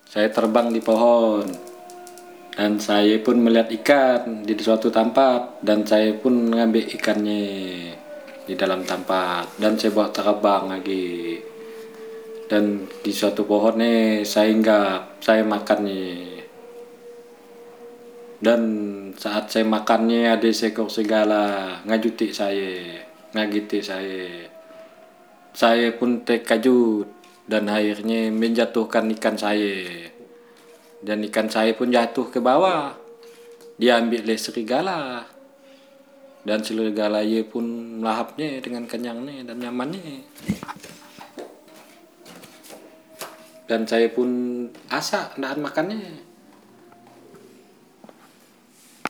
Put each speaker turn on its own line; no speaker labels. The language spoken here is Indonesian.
Saya terbang di pohon dan saya pun melihat ikan di suatu tempat dan saya pun mengambil ikannya di dalam tempat dan saya bawa terbang lagi. Dan di suatu pohon nih saya hinggap, saya makan nih. Dan saat saya makannya ada seekor serigala ngajuti saya, ngagiti saya. Saya pun terkejut dan akhirnya menjatuhkan ikan saya. Dan ikan saya pun jatuh ke bawah. Diambil oleh serigala. Dan serigala ia pun melahapnya dengan kenyangnya dan nyamannya. Dan saya pun asa nahan makannya.